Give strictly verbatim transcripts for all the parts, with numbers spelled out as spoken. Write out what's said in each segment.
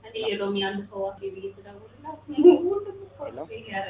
Hello?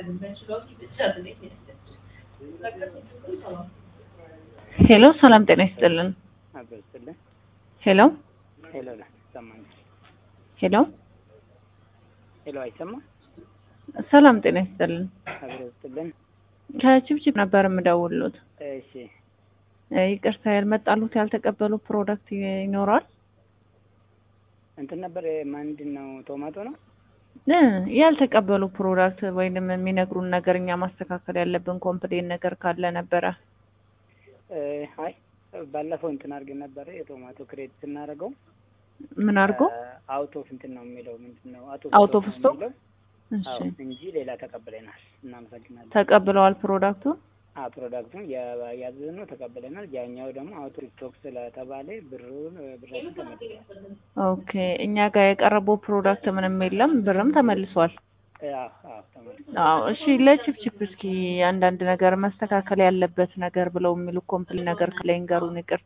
ሄሎ ሰላም ጤና ይስጥልን። አበስልኝ ሄሎ ሄሎ ላ ሰማኝ ሄሎ ሄሎ አይሰማ ሰላም ጤና ይስጥልን። አበስልኝ ከቺፕቺፕ ነበር የምደውልሎት። እሺ ይቅርታ ያልመጣሉት ያልተቀበሉ ፕሮዳክት ይኖራል? እንትን ነበር ምንድነው ቶማቶ ነው እ ያልተቀበሉ ፕሮዳክት ወይንም የሚነግሩን ነገር እኛ ማስተካከል ያለብን ኮምፕሌን ነገር ካለ ነበረ። አይ ባለፈው እንትን አድርገን ነበር የቶማቶ ክሬት ስናደርገው ምን አድርጎ አውት ኦፍ እንትን ነው የሚለው ምንድነው አውት ኦፍ ስቶክ እሺ እንጂ ሌላ ተቀበለናል። እናመሰግናለን። ተቀብለዋል ፕሮዳክቱ? አ ፕሮዳክቱን ያያዝነው ተቀበለናል። ያኛው ደግሞ አውት ኦፍ ስቶክ ስለተባለ ብሩን ብራችን ተመልሷል። ኦኬ እኛ ጋር የቀረበው ፕሮዳክት ምንም የለም፣ ብርም ተመልሷል። አዎ አዎ ተመልሷል። አዎ እሺ ለቺፕቺፕ እስኪ አንዳንድ ነገር መስተካከል ያለበት ነገር ብለው የሚሉ ኮምፕሌን ነገር ከለንገሩን ይቅርታ።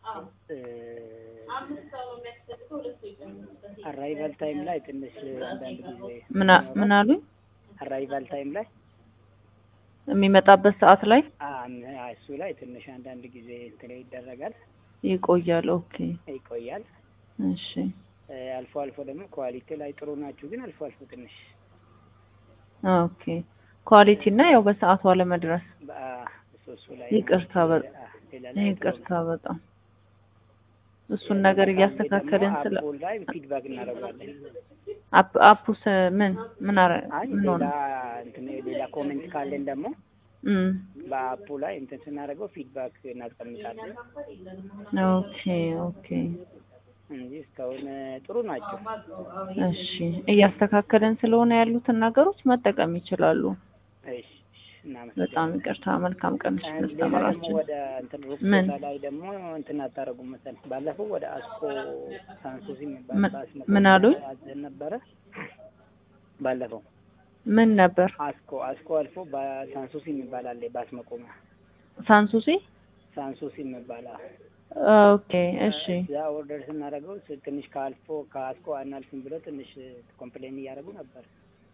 አራይቫል ታይም ላይ ትንሽ አንዳንድ ጊዜ ምን ምን አሉኝ? አራይቫል ታይም ላይ የሚመጣበት ሰዓት ላይ አ እሱ ላይ ትንሽ አንዳንድ ጊዜ እንትን ይደረጋል፣ ይቆያል። ኦኬ ይቆያል። እሺ አልፎ አልፎ ደግሞ ኳሊቲ ላይ ጥሩ ናችሁ፣ ግን አልፎ አልፎ ትንሽ ኦኬ ኳሊቲ እና ያው በሰዓቱ አለመድረስ እሱ ላይ ይቅርታ በጣም ይቅርታ በጣም እሱን ነገር እያስተካከልን ስለ አፑ ላይ ፊድባክ እናደርጋለን። አፕ አፑስ ምን ምን አረ ምን ሆነ እንትን ሌላ ኮሜንት ካለን ደግሞ እም በአፑ ላይ እንትን ስናደርገው ፊድባክ እናስቀምጣለን። ኦኬ ኦኬ እንጂ እስካሁን ጥሩ ናቸው። እሺ እያስተካከልን ስለሆነ ያሉትን ነገሮች መጠቀም ይችላሉ። እሺ በጣም ይቅርታ። መልካም ቀን ተመራችሁ። ወደ እንትን ሩክታ ላይ ደግሞ እንትን አታረጉም መሰለኝ። ባለፈው ወደ አስኮ ሳንሱሲ የሚባል ምን አሉኝ ነበረ። ባለፈው ምን ነበር? አስኮ አስኮ አልፎ በሳንሱሲ የሚባል አለ። ባስ መቆሚያ ሳንሱሲ ሳንሱሲ የሚባል ኦኬ እሺ። ያ ኦርደር ስናደርገው ትንሽ ካልፎ ከአስኮ አናልፍም ብሎ ትንሽ ኮምፕሌን እያደረጉ ነበር።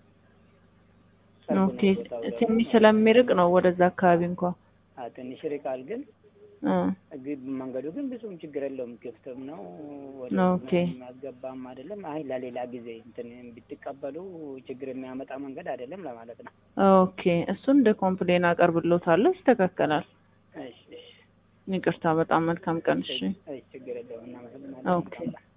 ኦኬ ትንሽ ስለሚርቅ ነው ወደዛ አካባቢ እንኳን አ ትንሽ ርቃል፣ ግን እ መንገዱ ግን ብዙም ችግር የለውም፣ ክፍትም ነው። ወደ ኦኬ ማስገባም አይደለም። አይ ለሌላ ጊዜ እንትን ቢተቀበሉ ችግር የሚያመጣ መንገድ አይደለም ለማለት ነው። ኦኬ እሱን እንደ ኮምፕሌን አቀርብሎታለሁ፣ ይስተካከላል። እሺ እሺ ይቅርታ። በጣም መልካም ቀን። እሺ እሺ ችግር የለውም። እናመሰግናለን። ኦኬ